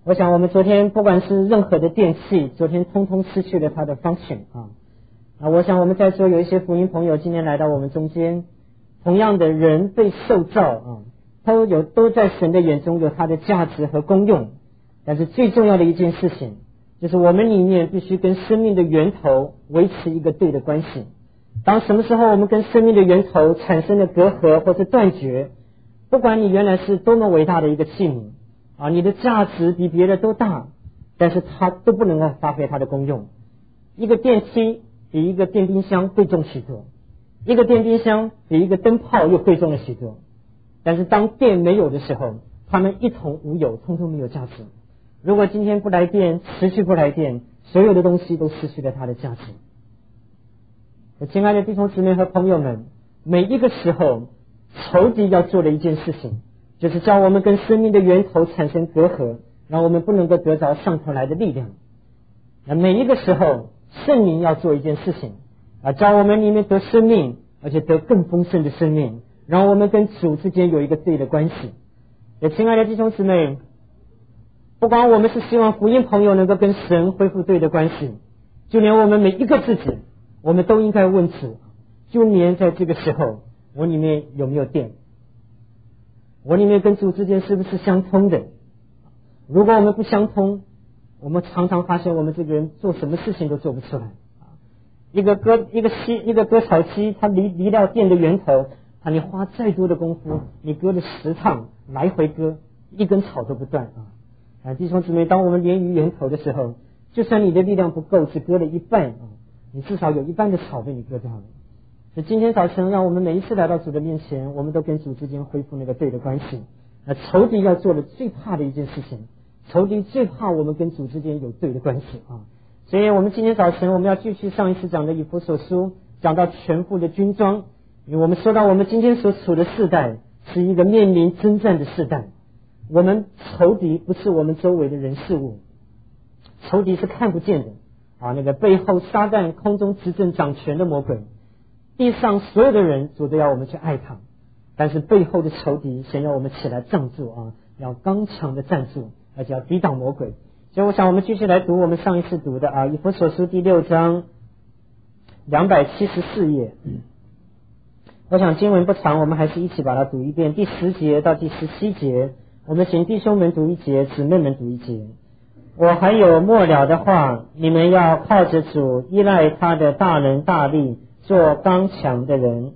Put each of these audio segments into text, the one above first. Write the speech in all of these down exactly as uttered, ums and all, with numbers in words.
我想我们昨天不管是任何的电器，昨天通通失去了它的 function 啊。啊，我想我们在座有一些福音朋友今天来到我们中间，同样的人被受造啊，都有都在神的眼中有它的价值和功用。但是最重要的一件事情，就是我们里面必须跟生命的源头维持一个对的关系。当什么时候我们跟生命的源头产生了隔阂或是断绝，不管你原来是多么伟大的一个器皿啊，你的价值比别的都大，但是它都不能够发挥它的功用。一个电梯比一个电冰箱贵重许多，一个电冰箱比一个灯泡又贵重了许多。但是当电没有的时候，它们一同无有，通通没有价值。如果今天不来电，持续不来电，所有的东西都失去了它的价值。我亲爱的弟兄姊妹和朋友们，每一个时候仇敌要做的一件事情，就是叫我们跟生命的源头产生隔阂，让我们不能够得着上头来的力量。那每一个时候圣灵要做一件事情啊，叫我们里面得生命，而且得更丰盛的生命，让我们跟主之间有一个对的关系。也亲爱的弟兄姊妹，不管我们是希望福音朋友能够跟神恢复对的关系，就连我们每一个自己，我们都应该问主，就连在这个时候，我里面有没有电？我里面跟主之间是不是相通的？如果我们不相通，我们常常发现我们这个人做什么事情都做不出来。一个割一个吸一个割草机，它离离掉电的源头，啊，你花再多的功夫，你割了十趟来回割，一根草都不断啊！啊，弟兄姊妹，当我们连于源头的时候，就算你的力量不够，只割了一半啊，你至少有一半的草被你割掉了。所以今天早晨，让我们每一次来到主的面前，我们都跟主之间恢复那个对的关系。那仇敌要做的最怕的一件事情，仇敌最怕我们跟主之间有对的关系啊！所以我们今天早晨我们要继续上一次讲的以弗所书，讲到全副的军装。因为我们说到我们今天所处的世代是一个面临征战的世代，我们仇敌不是我们周围的人事物，仇敌是看不见的啊，那个背后撒旦空中执政掌权的魔鬼，地上所有的人主都要我们去爱他，但是背后的仇敌先要我们起来站住啊，要刚强的站住，而且要抵挡魔鬼。所以我想我们继续来读我们上一次读的啊，以弗所书第六章两百七十四页。我想经文不长，我们还是一起把它读一遍，第十节到第十七节，我们请弟兄们读一节，姊妹们读一节。我还有末了的话，你们要靠着主，依赖他的大能大力，做刚强的人。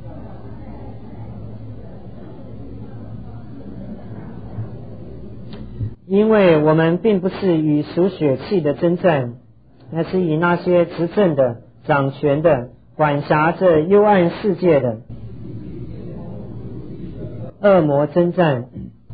因为我们并不是与属血气的征战，乃是以那些执政的、掌权的、管辖着幽暗世界的恶魔征战。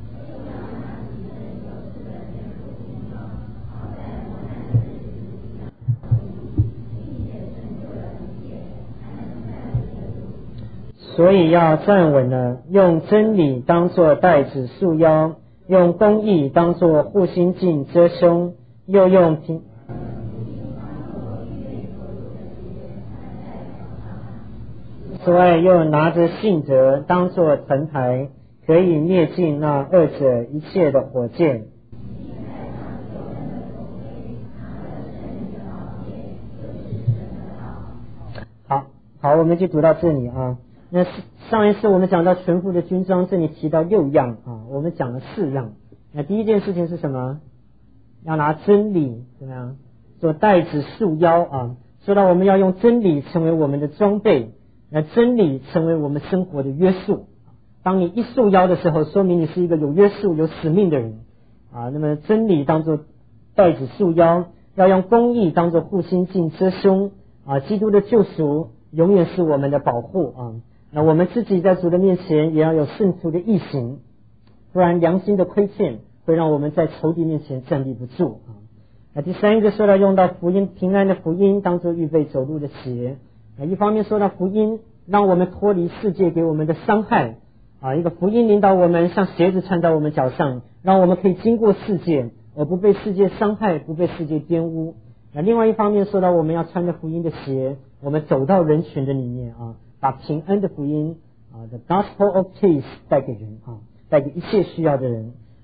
所以要站稳了，用真理当作带子束腰，用公义当作护心镜遮胸，又用平此外又拿着信德当作藤牌，可以灭尽那恶者一切的火箭。好好，我们就读到这里啊。那上一次我们讲到全副的军装，这里提到六样啊，我们讲了四样。那第一件事情是什么？要拿真理怎么样做带子束腰啊？说到我们要用真理成为我们的装备，那真理成为我们生活的约束。当你一束腰的时候，说明你是一个有约束、有使命的人啊。那么真理当作带子束腰，要用公义当作护心镜遮胸啊。基督的救赎永远是我们的保护啊。那我们自己在主的面前也要有圣徒的义行，不然良心的亏欠会让我们在仇敌面前站立不住啊。那第三个说到用到福音，平安的福音当作预备走路的鞋。那一方面说到福音让我们脱离世界给我们的伤害啊，一个福音领导我们像鞋子穿在我们脚上，让我们可以经过世界而不被世界伤害，不被世界玷污。那另外一方面说到我们要穿着福音的鞋，我们走到人群的里面啊，把平安的福音啊 ，the gospel of peace 带给人啊，带给一切需要的人。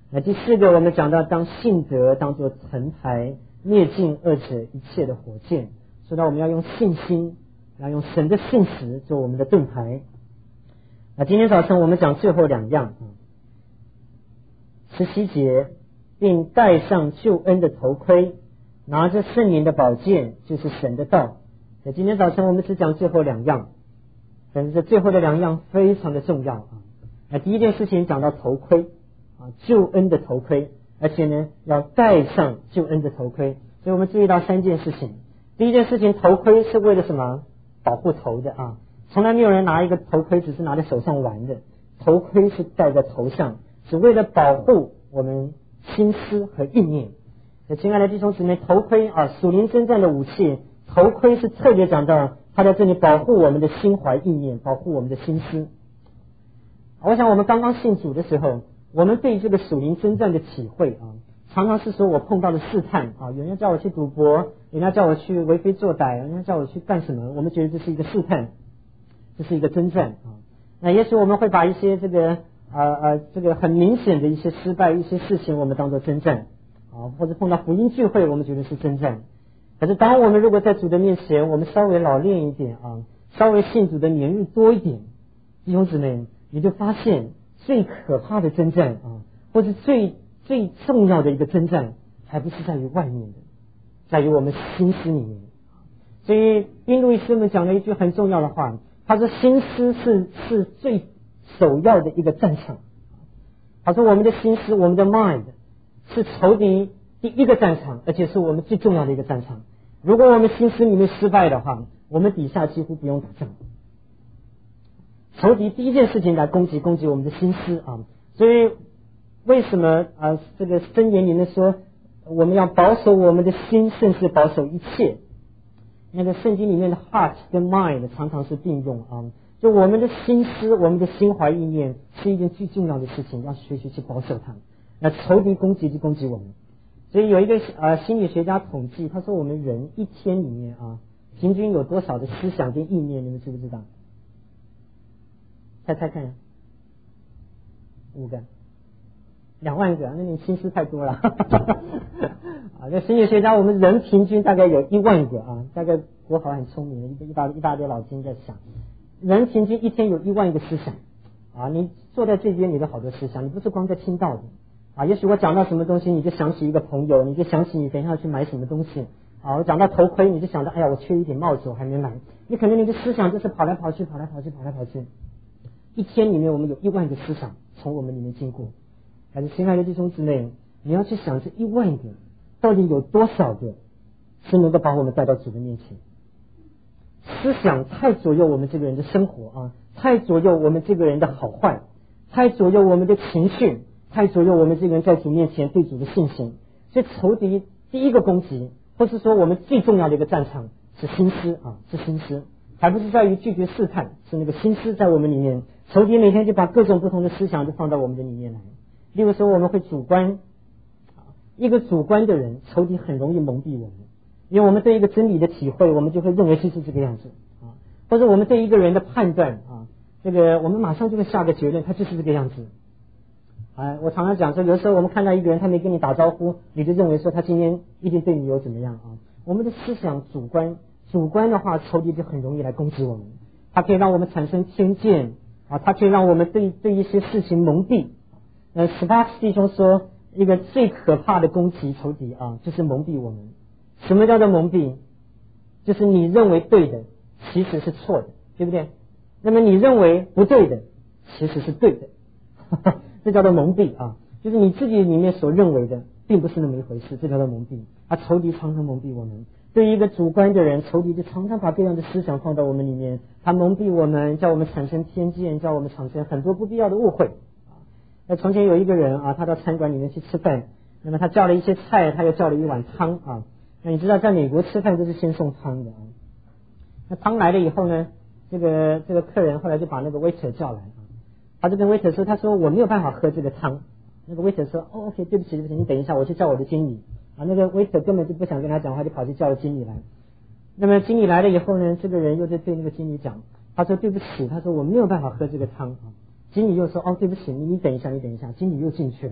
那第四个，我们讲到当信德当作藤牌，灭尽恶者一切的火箭，说到我们要用信心，要用神的信实做我们的盾牌。那今天早晨我们讲最后两样啊，十七节，并戴上救恩的头盔，拿着圣灵的宝剑，就是神的道。那今天早晨我们只讲最后两样，但是这最后的两样非常的重要啊。那第一件事情讲到头盔啊，救恩的头盔，而且呢要戴上救恩的头盔。所以我们注意到三件事情。第一件事情，头盔是为了什么？保护头的啊，从来没有人拿一个头盔只是拿在手上玩的，头盔是戴在头上，是为了保护我们心思和意念。亲爱的弟兄姊妹，头盔啊，属灵征战的武器，头盔是特别讲到它在这里保护我们的心怀意念，保护我们的心思。我想我们刚刚信主的时候，我们对这个属灵征战的体会啊，常常是说我碰到了试探啊，有人叫我去赌博，人家叫我去为非作歹，人家叫我去干什么，我们觉得这是一个试探，这是一个征战啊。那也许我们会把一些这个呃呃这个很明显的一些失败一些事情我们当作征战啊，或者碰到福音聚会我们觉得是征战。可是当我们如果在主的面前我们稍微老练一点啊，稍微信主的年日多一点，弟兄姊妹，你就发现最可怕的征战啊，或是最最重要的一个征战，还不是在于外面的，在于我们心思里面。所以宾路易斯们讲了一句很重要的话，他说心思是是最首要的一个战场。他说我们的心思，我们的 mind 是仇敌第一个战场，而且是我们最重要的一个战场。如果我们心思里面失败的话，我们底下几乎不用打仗。仇敌第一件事情来攻击攻击我们的心思啊，所以为什么啊这个箴言里面说我们要保守我们的心，甚至保守一切。那个圣经里面的 heart 跟 mind 常常是并用啊，就我们的心思，我们的心怀意念是一件最重要的事情，要学习去保守它。那仇敌攻击就攻击我们。所以有一个呃心理学家统计，他说我们人一天里面啊，平均有多少的思想跟意念，你们知不知道？猜猜看，五个，两万个，那你心思太多了。啊，这心理学家，我们人平均大概有一万个啊，大概国豪很聪明的，一大一大堆老金在想，人平均一天有一万个思想啊，你坐在这边，你的好多思想，你不是光在听到的啊，也许我讲到什么东西，你就想起一个朋友，你就想起你等一下要去买什么东西啊，我讲到头盔，你就想到，哎呀，我缺一点帽子，我还没买，你可能你的思想就是跑来跑去，跑来跑去，跑来跑去。一天里面我们有一万个思想从我们里面经过，还是亲爱的弟兄姊妹，你要去想这一万个到底有多少个是能够把我们带到主的面前。思想太左右我们这个人的生活啊，太左右我们这个人的好坏，太左右我们的情绪，太左右我们这个人在主面前对主的信心。所以仇敌第一个攻击，或是说我们最重要的一个战场是心思啊，是心思，还不是在于拒绝试探，是那个心思在我们里面。仇敌每天就把各种不同的思想就放到我们的里面来。例如说我们会主观，一个主观的人，仇敌很容易蒙蔽我们，因为我们对一个真理的体会，我们就会认为就是这个样子啊，或者我们对一个人的判断啊，这个我们马上就会下个结论，他就是这个样子。啊，我常常讲说，有时候我们看到一个人，他没跟你打招呼，你就认为说他今天一定对你有怎么样啊？我们的思想主观，主观的话，仇敌就很容易来攻击我们，它可以让我们产生偏见啊，它可以让我们对对一些事情蒙蔽。呃，史巴斯弟兄说，一个最可怕的攻击仇敌啊，就是蒙蔽我们。什么叫做蒙蔽？就是你认为对的，其实是错的，对不对？那么你认为不对的，其实是对的，这叫做蒙蔽啊，就是你自己里面所认为的，并不是那么一回事，这叫做蒙蔽。啊，仇敌常常蒙蔽我们。对于一个主观的人，仇敌就常常把各样的思想放到我们里面，他蒙蔽我们，叫我们产生偏见，叫我们产生很多不必要的误会。那从前有一个人啊，他到餐馆里面去吃饭，那么他叫了一些菜，他又叫了一碗汤啊。那你知道在美国吃饭都是先送汤的啊。那汤来了以后呢，这个这个客人后来就把那个 waiter 叫来啊，他就跟 waiter 说，他说我没有办法喝这个汤。那个 waiter 说，哦 OK 对不起对不起，你等一下我去叫我的经理啊。那个 waiter 根本就不想跟他讲话，就跑去叫了经理来。那么经理来了以后呢，这个人又在对那个经理讲，他说对不起，他说我没有办法喝这个汤啊。经理又说，哦对不起，你你等一下你等一下，经理又进去了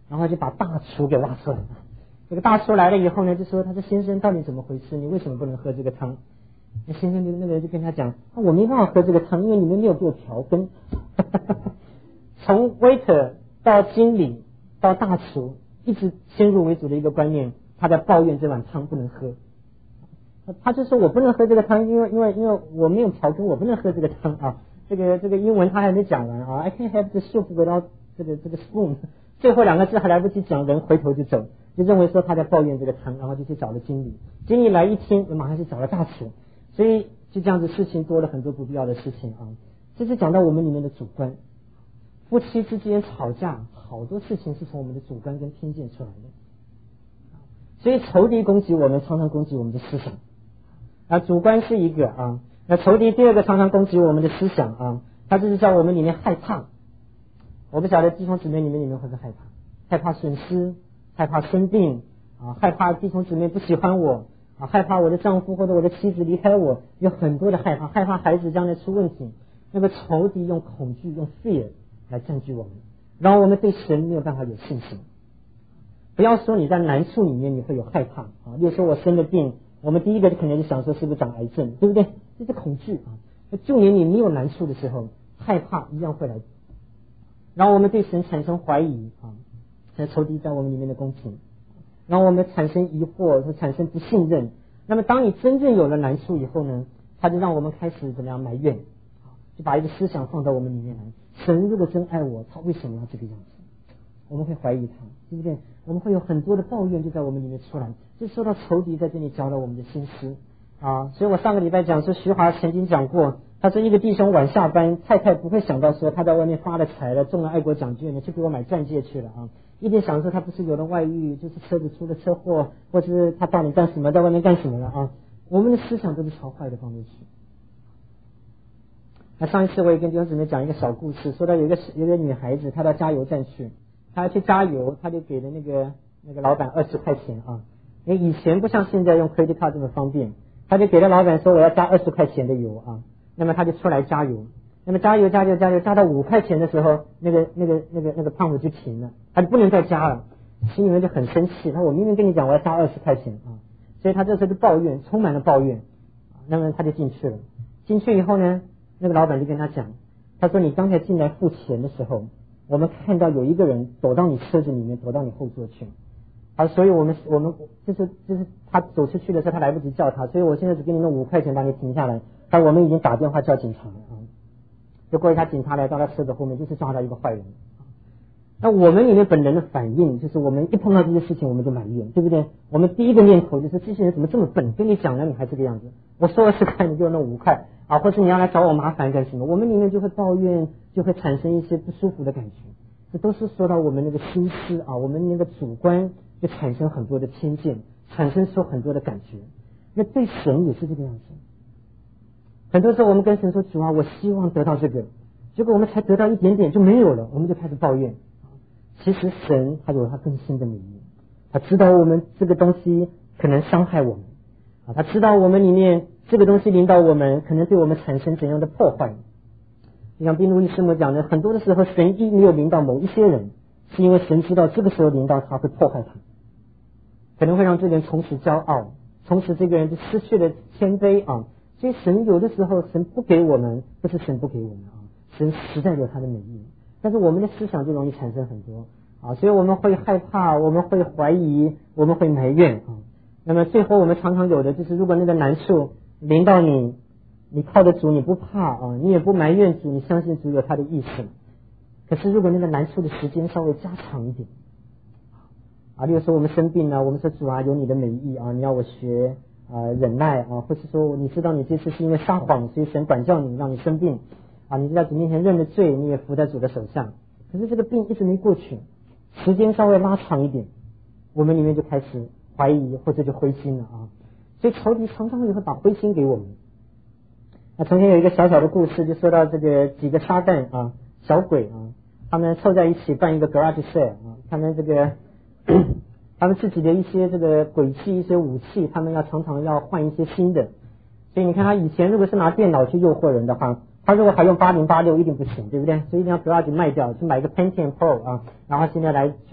然后就把大厨给挖出来了。这个大厨来了以后呢，就说他说先生到底怎么回事？你为什么不能喝这个汤？那先生就那个人就跟他讲，我没办法喝这个汤，因为你们没有给我调羹。从 waiter 到经理到大厨，一直先入为主的一个观念，他在抱怨这碗汤不能喝。他就说我不能喝这个汤，因为因为因为我没有调羹，我不能喝这个汤啊。这个这个英文他还没讲完啊 ，I can't have the soup without 这个这个 spoon。最后两个字还来不及讲，人回头就走，就认为说他在抱怨这个汤，然后就去找了经理。经理来一听，马上就找了大厨，所以就这样子事情多了很多不必要的事情啊。这是讲到我们里面的主观，夫妻之间吵架，好多事情是从我们的主观跟偏见出来的。所以仇敌攻击我们，常常攻击我们的思想。啊，主观是一个啊，那仇敌第二个常常攻击我们的思想啊，他就是叫我们里面害怕。我不晓得弟兄姊妹你们里面会不会害怕？害怕损失，害怕生病啊，害怕弟兄姊妹不喜欢我啊，害怕我的丈夫或者我的妻子离开我，有很多的害怕，害怕孩子将来出问题。那个仇敌用恐惧，用 fear 来占据我们，让我们对神没有办法有信心。不要说你在难处里面你会有害怕啊，比如说我生了病。我们第一个可能就想说是不是长癌症，对不对？这是恐惧啊。就连你没有难处的时候，害怕一样会来，让我们对神产生怀疑啊，这仇敌在我们里面的攻击，让我们产生疑惑，或产生不信任。那么当你真正有了难处以后呢，他就让我们开始怎么样埋怨，就把一个思想放到我们里面来。神如果真爱我，他为什么要这个样子？我们会怀疑他，对不对？我们会有很多的抱怨就在我们里面出来，就受到仇敌在这里教导我们的心思啊。所以我上个礼拜讲说，徐华曾经讲过，他说一个弟兄晚下班，太太不会想到说他在外面发了财了，中了爱国奖券了，去给我买钻戒去了啊。一定想说他不是有了外遇，就是车子出了车祸，或者是他到底干什么，在外面干什么了啊？我们的思想都是朝坏的方面去。那上一次我也跟弟兄姊妹讲一个小故事，说到有一个有一个女孩子，她到加油站去。他去加油，他就给了那个那个老板二十块钱啊。因为以前不像现在用 credit card 这么方便，他就给了老板说我要加二十块钱的油啊。那么他就出来加油，那么加油加油加油加到五块钱的时候，那个那个那个那个胖子就停了，他就不能再加了，心里面就很生气。他我明明跟你讲我要加二十块钱啊，所以他这时候就抱怨，充满了抱怨。那么他就进去了，进去以后呢，那个老板就跟他讲，他说你刚才进来付钱的时候。我们看到有一个人躲到你车子里面，躲到你后座去，啊，所以我们我们就是就是他走出去的时候，他来不及叫他，所以我现在只给你弄五块钱，把你停下来。但我们已经打电话叫警察了啊，就过一下警察来到他车子后面，就是抓到一个坏人。那我们里面本人的反应就是，我们一碰到这些事情，我们就埋怨，对不对？我们第一个念头就是这些人怎么这么笨？跟你讲了，你还这个样子。我说二十块，你就弄五块啊，或是你要来找我麻烦干什么？我们里面就会抱怨，就会产生一些不舒服的感觉。这都是说到我们那个心思啊，我们那个主观就产生很多的偏见，产生出很多的感觉。那对神也是这个样子。很多时候我们跟神说主啊，我希望得到这个，结果我们才得到一点点就没有了，我们就开始抱怨。其实神他有他更深的美意，他知道我们这个东西可能伤害我们啊，他知道我们里面这个东西临到我们，可能对我们产生怎样的破坏。就像宾路易师母讲的，很多的时候神一没有临到某一些人，是因为神知道这个时候临到他会破坏他，可能会让这个人从此骄傲，从此这个人就失去了谦卑啊。所以神有的时候神不给我们，不是神不给我们啊，神实在有他的美意。但是我们的思想就容易产生很多啊，所以我们会害怕，我们会怀疑，我们会埋怨啊。那么最后我们常常有的就是，如果那个难处临到你，你靠着主，你不怕啊，你也不埋怨主，你相信主有他的意思。可是如果那个难处的时间稍微加长一点啊，例如说我们生病了，我们说主啊，有你的美意啊，你要我学啊忍耐啊，或是说你知道你这次是因为撒谎，所以神管教你，让你生病。啊，你在主面前认了罪，你也伏在主的手上，可是这个病一直没过去，时间稍微拉长一点，我们里面就开始怀疑或者就灰心了啊。所以仇敌常常也会把灰心给我们。那从前有一个小小的故事，就说到这个几个撒旦啊小鬼啊，他们凑在一起办一个 garage sale 啊，他们这个他们自己的一些这个鬼器一些武器，他们要常常要换一些新的。所以你看他以前如果是拿电脑去诱惑人的话，他如果还用八零八六一定不行，对不对？所以一定要 garage 卖掉，去买一个 Pentium Pro 啊，然后现在来去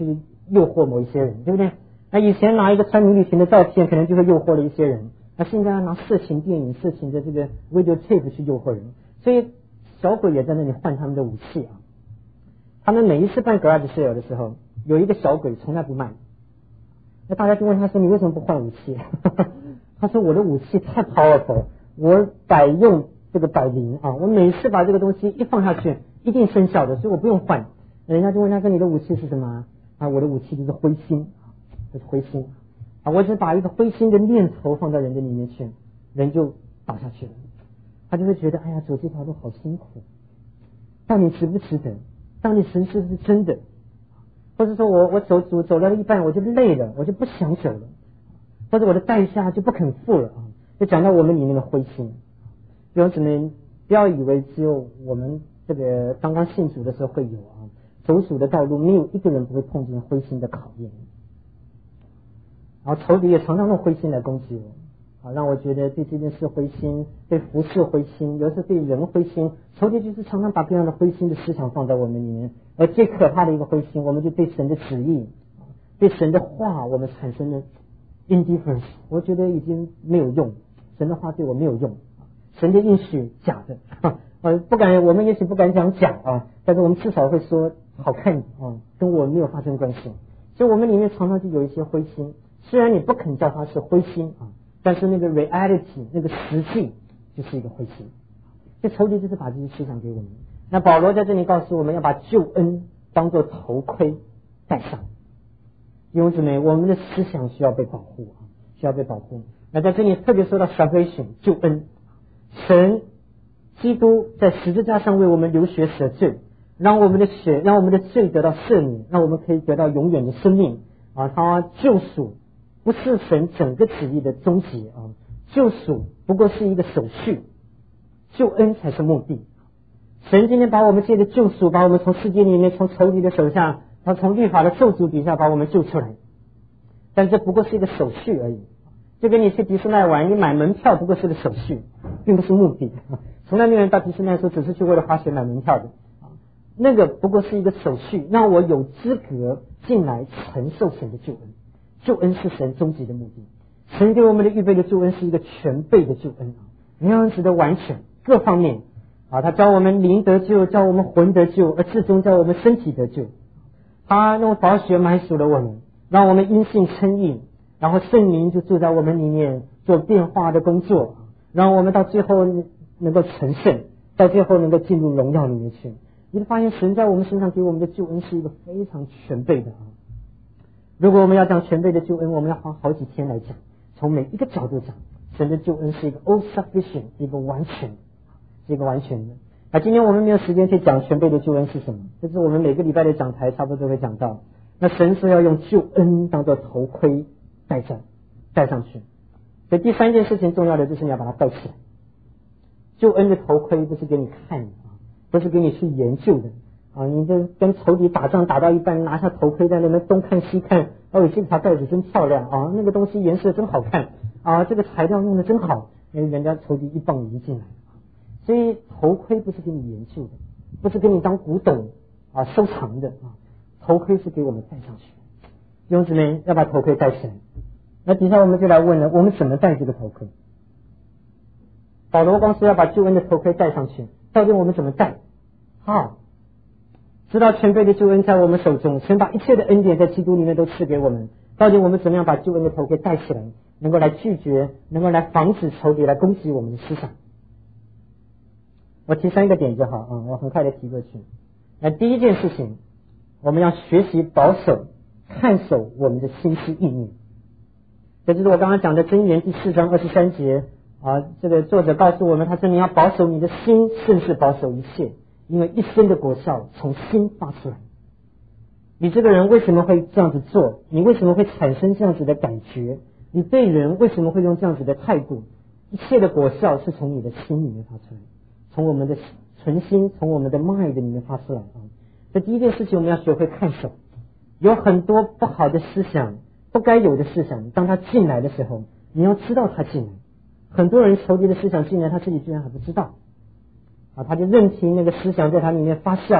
诱惑某一些人，对不对？那以前拿一个穿迷你裙的照片，可能就会诱惑了一些人。那现在要拿色情电影、色情的这个 videotape 去诱惑人，所以小鬼也在那里换他们的武器啊。他们每一次办 garage sale 的时候，有一个小鬼从来不卖。那大家就问他说：“你为什么不换武器？”他说：“我的武器太 powerful， 我百用这个百灵啊！我每次把这个东西一放下去，一定生效的，所以我不用换。”人家就问他说：“你的武器是什么？”啊，我的武器就是灰心，就是灰心啊！我只把一个灰心的念头放到人的里面去，人就倒下去了。他就会觉得，哎呀，走这条路好辛苦，到底值不值得？到底神是不是真的？或者说我我走走走了一半，我就累了，我就不想走了，或者我的代价就不肯付了啊！就讲到我们里面的灰心，弟兄姊妹，不要以为只有我们这个刚刚信主的时候会有啊。走主的道路，没有一个人不会碰见灰心的考验，然后仇敌也常常用灰心来攻击我，啊，让我觉得对这件事灰心，对服侍灰心，有时对人灰心，仇敌就是常常把这样的灰心的思想放在我们里面。而最可怕的一个灰心，我们就对神的旨意，对神的话，我们产生了 indifference， 我觉得已经没有用，神的话对我没有用，神的应许假的，呃，不敢，我们也许不敢讲假啊，但是我们至少会说好看啊，跟我没有发生关系。所以我们里面常常就有一些灰心，虽然你不肯叫它是灰心啊，但是那个 reality 那个实际就是一个灰心。这仇敌就是把这些思想给我们。那保罗在这里告诉我们要把救恩当作头盔戴上。弟兄姊妹，我们的思想需要被保护啊，需要被保护。那在这里特别说到 salvation 救恩，神基督在十字架上为我们流血舍罪，让我们的血，让我们的罪得到赦免，让我们可以得到永远的生命啊！他救赎不是神整个旨意的终结啊，救赎不过是一个手续，救恩才是目的。神今天把我们借着救赎，把我们从世界里面，从仇敌的手下，他从律法的咒诅底下把我们救出来，但这不过是一个手续而已。就跟你去迪士尼玩，你买门票不过是个手续，并不是目的。从来没有人到迪士尼说只是去为了滑雪买门票的，那个不过是一个手续，让我有资格进来承受神的救恩。救恩是神终极的目的，神给我们的预备的救恩是一个全备的救恩啊，那样子的完全各方面啊，他教我们灵得救，教我们魂得救，而至终教我们身体得救。他用宝血买赎了我们，让我们因信称义，然后圣灵就住在我们里面做变化的工作，让我们到最后能够成圣，到最后能够进入荣耀里面去。你会发现神在我们身上给我们的救恩是一个非常全备的啊！如果我们要讲全备的救恩，我们要花好几天来讲，从每一个角度讲，神的救恩是一个 all sufficient， 一个完全，是一个完全的。啊，今天我们没有时间去讲全备的救恩是什么，这是我们每个礼拜的讲台差不多会讲到。那神说要用救恩当做头盔戴上，戴上去。所以第三件事情重要的就是你要把它戴起来。救恩的头盔不是给你看的啊，不是给你去研究的啊。你这跟仇敌打仗打到一半，拿下头盔在那边东看西看，哦，这条带子真漂亮啊，那个东西颜色真好看啊，这个材料用的真好，人家仇敌一棒一进来。所以头盔不是给你研究的，不是给你当古董啊收藏的啊，头盔是给我们戴上去。弟兄姊妹要把头盔戴起来。那底下我们就来问了，我们怎么戴这个头盔？保罗光说要把救恩的头盔戴上去，到底我们怎么戴？好，知道全备的救恩在我们手中，神把一切的恩典在基督里面都赐给我们，到底我们怎么样把救恩的头盔戴起来，能够来拒绝，能够来防止仇敌来攻击我们的思想？我提三个点就好啊，我很快的提过去。那第一件事情，我们要学习保守、看守我们的心思意念。这就是我刚刚讲的箴言第四章二十三节啊，这个作者告诉我们，他说你要保守你的心，甚至保守一切，因为一生的果效从心发出来。你这个人为什么会这样子做？你为什么会产生这样子的感觉？你对人为什么会用这样子的态度？一切的果效是从你的心里面发出来，从我们的存心，从我们的 mind 里面发出来啊。这第一件事情，我们要学会看守。有很多不好的思想，不该有的思想，当他进来的时候，你要知道他进来。很多人仇敌的思想进来，他自己居然还不知道啊，他就任凭那个思想在他里面发酵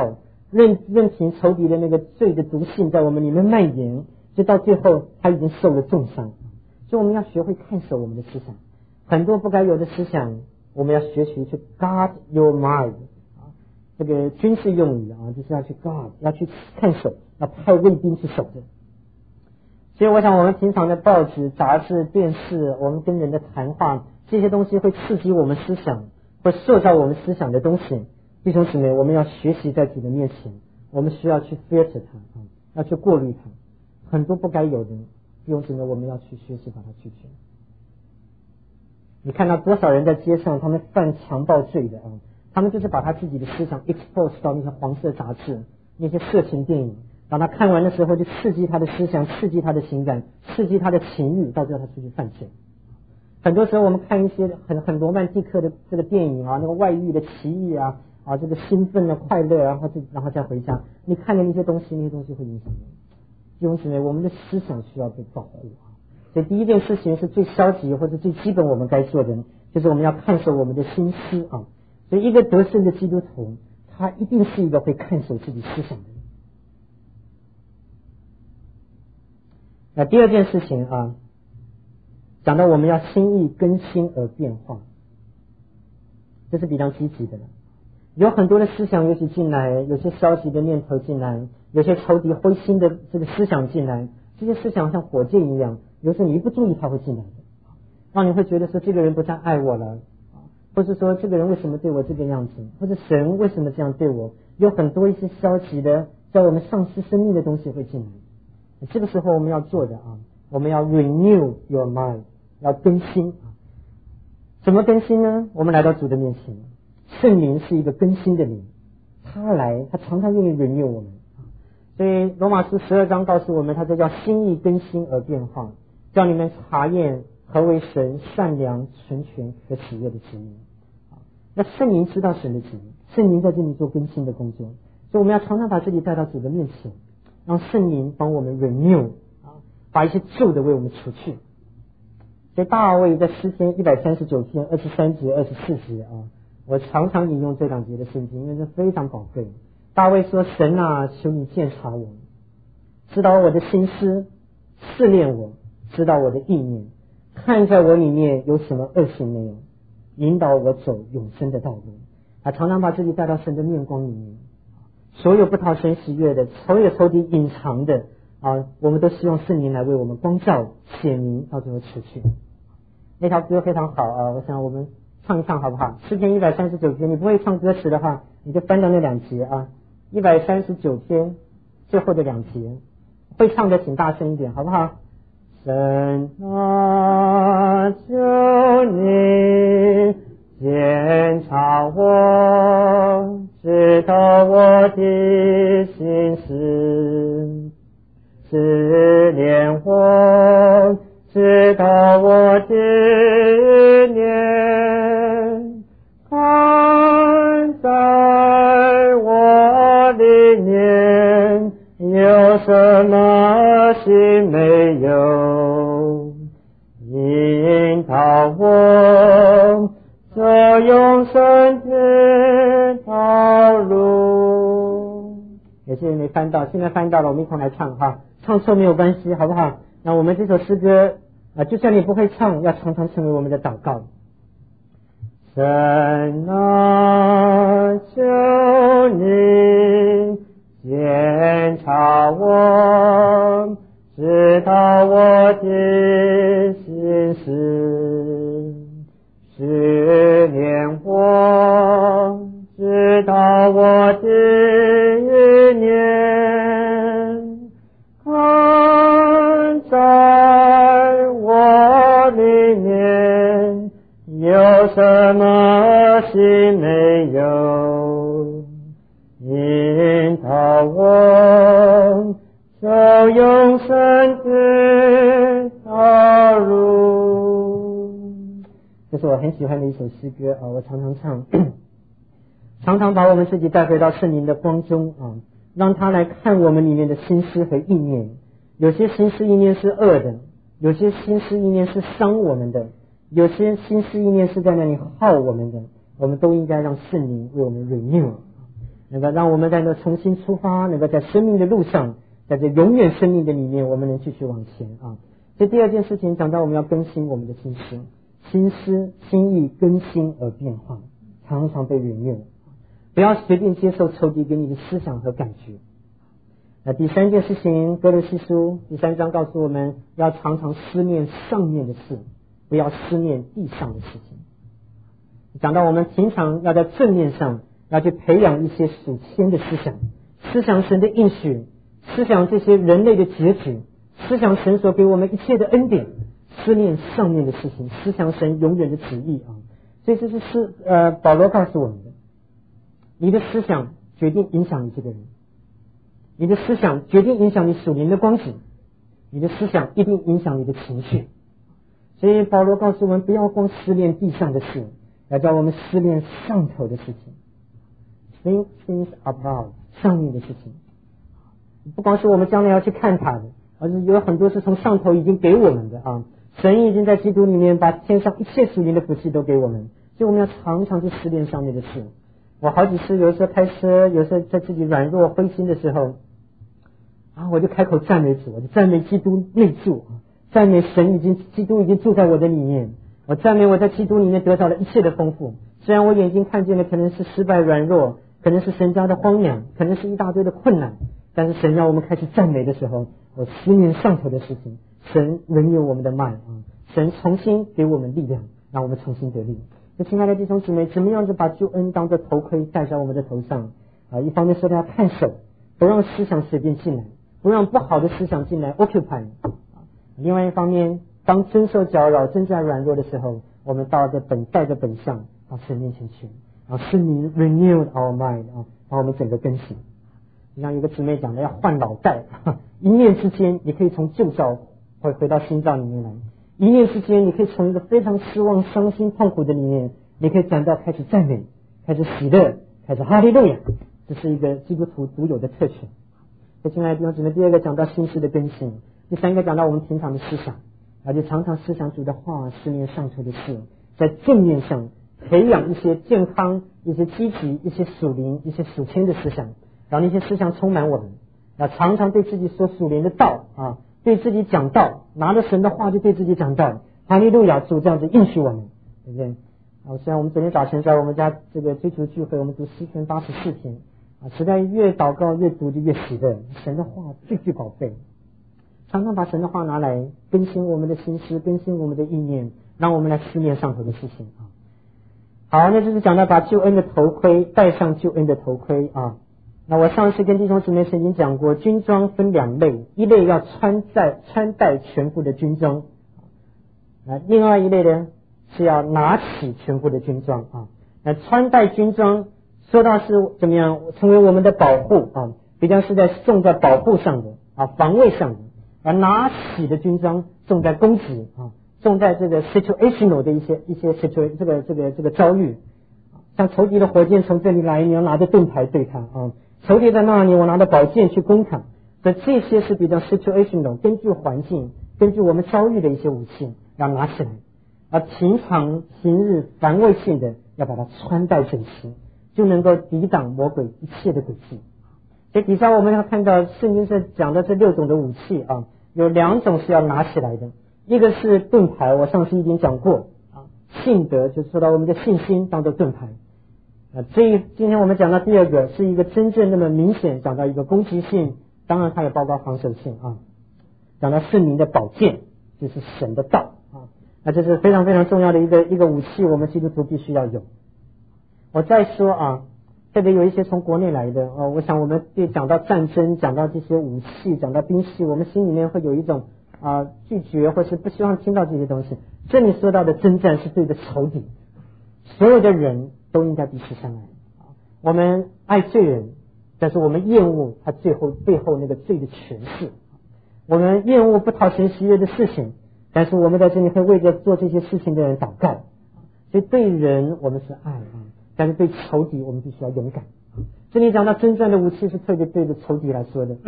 任任凭仇敌的那个罪的毒性在我们里面蔓延，就到最后他已经受了重伤。所以我们要学会看守我们的思想，很多不该有的思想，我们要学习去 guard your mind 啊，这个军事用语啊，就是要去 guard， 要去看守，要派卫兵去守着。所以我想我们平常的报纸、杂志、电视，我们跟人的谈话，这些东西会刺激我们思想，会塑造我们思想的东西。弟兄姊妹，我们要学习在主的面前，我们需要去 filter 它啊，要去过滤它，很多不该有的。弟兄姊妹，我们要去学习把它去除。你看到多少人在街上，他们犯强暴罪的啊，他们就是把他自己的思想 expose 到那些黄色杂志、那些色情电影，让他看完的时候就刺激他的思想，刺激他的情感，刺激他的情欲，到最后他出去犯罪。很多时候我们看一些很很罗曼蒂克的这个电影啊，那个外遇的奇遇啊，啊这个兴奋的快乐啊，然后然后再回家，你看的那些东西，那些东西会影响你。弟兄姊妹，我们的思想需要被保护啊。所以第一件事情是最消极或者最基本我们该做的，就是我们要看守我们的心思啊。所以一个得胜的基督徒，他一定是一个会看守自己思想的人。那第二件事情啊，讲到我们要心意更新而变化，这是比较积极的了。有很多的思想也许进来，有些消极的念头进来，有些仇敌灰心的这个思想进来，这些思想像火箭一样，有时候你一不注意它会进来的，让你会觉得说这个人不再爱我了，或是说这个人为什么对我这个样子，或者神为什么这样对我，有很多一些消极的叫我们丧失生命的东西会进来。这个时候我们要做的啊，我们要 renew your mind， 要更新啊。怎么更新呢？我们来到主的面前，圣灵是一个更新的灵，他来，他常常愿意 renew 我们。所以罗马书十二章告诉我们，他这叫心意更新而变化，叫你们查验何为神善良、纯全和喜悦的旨意。那圣灵知道神的旨意，圣灵在这里做更新的工作，所以我们要常常把自己带到主的面前，让圣灵帮我们 renew 啊，把一些旧的为我们除去。所以大卫在诗篇一百三十九篇二十三节、二十四节啊，我常常引用这两节的圣经，因为这非常宝贵。大卫说：神啊，求你鉴察我，知道我的心思，试炼我，知道我的意念，看在我里面有什么恶行没有，引导我走永生的道路。他常常把自己带到神的面光里面，所有不讨神喜悦的，所有仇敌隐藏的啊，我们都希望圣灵来为我们光照显明，到最后除去。那条歌非常好啊，我想我们唱一唱好不好？诗篇一百三十九篇，你不会唱歌词的话，你就翻到那两节啊。一百三十九篇最后的两节，会唱的请大声一点好不好？神啊，求你检察我，知道我的心思，试炼我，知道我的念，看在我里面有什么心没有，引导我走永生的道路。有些人没翻到，现在翻到了，我们一同来唱哈，唱错没有关系，好不好？那我们这首诗歌啊，就算你不会唱，要常常成为我们的祷告。神啊，求你检察我，知道我的心思，试炼我，知道我的意念，看在我里面有什么心没有，引导我走永生的道路。这是我很喜欢的一首诗歌啊，我常常唱，常常把我们自己带回到圣灵的光中啊，让他来看我们里面的心思和意念。有些心思意念是恶的，有些心思意念是伤我们的，有些心思意念是在那里耗我们的，我们都应该让圣灵为我们 renew。 能够让我们在那重新出发，能够在生命的路上，在这永远生命的里面，我们能继续往前啊。这第二件事情讲到我们要更新我们的心思，心思心意更新而变化，常常被人用，不要随便接受仇敌给你的思想和感觉。那第三件事情，哥罗西书第三章告诉我们要常常思念上面的事，不要思念地上的事情。讲到我们平常要在正面上要去培养一些属天的思想，思想神的应许，思想这些人类的结局，思想神所给我们一切的恩典，思念上面的事情，思想神永远的旨意啊。所以这是是呃保罗告诉我们的，你的思想决定影响你这个人，你的思想决定影响你属灵的光景，你的思想一定影响你的情绪。所以保罗告诉我们，不要光思念地上的事，要叫我们思念上头的事情。Think things above， 上面的事情，不光是我们将来要去看它的，而是有很多是从上头已经给我们的啊。神已经在基督里面把天上一切属灵的福气都给我们，所以我们要常常去思念上面的事。我好几次有时候开车，有时候在自己软弱灰心的时候啊，我就开口赞美主，我就赞美基督内住，赞美神已经基督已经住在我的里面，我赞美我在基督里面得到了一切的丰富。虽然我眼睛看见的可能是失败软弱，可能是神家的荒凉，可能是一大堆的困难，但是神让我们开始赞美的时候，我思念上头的事情，神仍有我们的脉啊，神重新给我们力量，让我们重新得力。那亲爱的弟兄姊妹，怎么样子把救恩当作头盔戴在我们的头上啊？一方面说他要看守，不让思想随便进来，不让不好的思想进来 occupy 啊。另外一方面，当遵受搅扰正在软弱的时候，我们到着本带着本相到神面前去啊，圣灵 renewed our mind 啊，把我们整个更新。就像有个姊妹讲的，要换脑袋，一念之间你可以从旧造回回到新造里面来，一念之间你可以从一个非常失望伤心痛苦的里面，你可以转到开始赞美，开始喜乐，开始哈利路亚，这是一个基督徒独有的特权。所以亲爱的弟兄姊妹，第二个讲到心思的更新，第三个讲到我们平常的思想，而且常常思想主的话，思念上头的事，在正面上培养一些健康、一些积极、一些属灵、一些属天的思想，让那些思想充满我们，要常常对自己说属灵的道啊，对自己讲道，拿着神的话就对自己讲道，哈利路亚，主这样子应许我们，对不对？啊，虽然我们昨天早晨在我们家这个追求聚会，我们读诗篇八十四篇啊，实在越祷告越读就越喜乐，神的话最具宝贝，常常把神的话拿来更新我们的心思，更新我们的意念，让我们来思念上头的事情啊。好，那就是讲到把救恩的头盔戴上，救恩的头盔啊。那我上次跟弟兄姊妹曾经讲过，军装分两类，一类要穿在穿戴全副的军装，啊，另外一类呢是要拿起全副的军装啊。那穿戴军装说到是怎么样成为我们的保护啊，比较是在重在保护上的啊，防卫上的，而拿起的军装重在攻击啊，重在这个 situational 的一些一些 situ 这个这个这个遭遇，像仇敌的火箭从这里来，你要拿着盾牌对他啊，仇敌在那里，我拿着宝剑去攻他，所以这些是比较 situational， 根据环境，根据我们遭遇的一些武器要拿起来，而平常平日防卫性的要把它穿戴整齐，就能够抵挡魔鬼一切的诡计。所以底下我们要看到圣经是讲的这六种的武器啊，有两种是要拿起来的，一个是盾牌，我上次已经讲过啊，信德就是说到我们的信心当做盾牌啊。这今天我们讲到第二个是一个真正那么明显讲到一个攻击性，当然它也包括防守性啊。讲到圣灵的宝剑就是神的道啊，那这是非常非常重要的一个一个武器，我们基督徒必须要有。我再说啊，特别有一些从国内来的啊，我想我们对讲到战争，讲到这些武器，讲到兵器，我们心里面会有一种啊拒绝或是不希望听到这些东西。这里说到的征战是对着仇敌，所有的人都应该彼此相爱啊。我们爱罪人，但是我们厌恶他最后背后那个罪的权势。我们厌恶不讨神喜悦的事情，但是我们在这里会为着做这些事情的人祷告。所以对人我们是爱啊，但是对仇敌我们必须要勇敢。这里讲到征战的武器是特别对着仇敌来说的。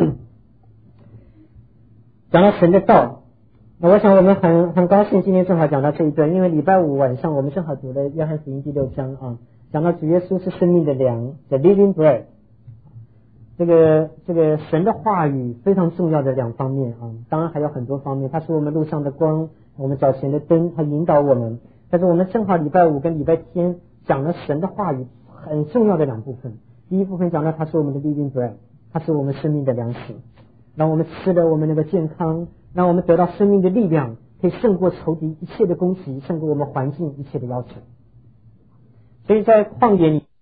讲到神的道，那我想我们很很高兴今天正好讲到这一段，因为礼拜五晚上我们正好读了约翰福音第六章啊，讲到主耶稣是生命的粮 the living bread 这个这个神的话语非常重要的两方面啊，当然还有很多方面，它是我们路上的光，我们脚前的灯，它引导我们。但是我们正好礼拜五跟礼拜天讲了神的话语很重要的两部分。第一部分讲到它是我们的 living bread， 它是我们生命的粮食，让我们吃了我们能够健康，让我们得到生命的力量，可以胜过仇敌一切的攻击，胜过我们环境一切的要求。所以在旷野里，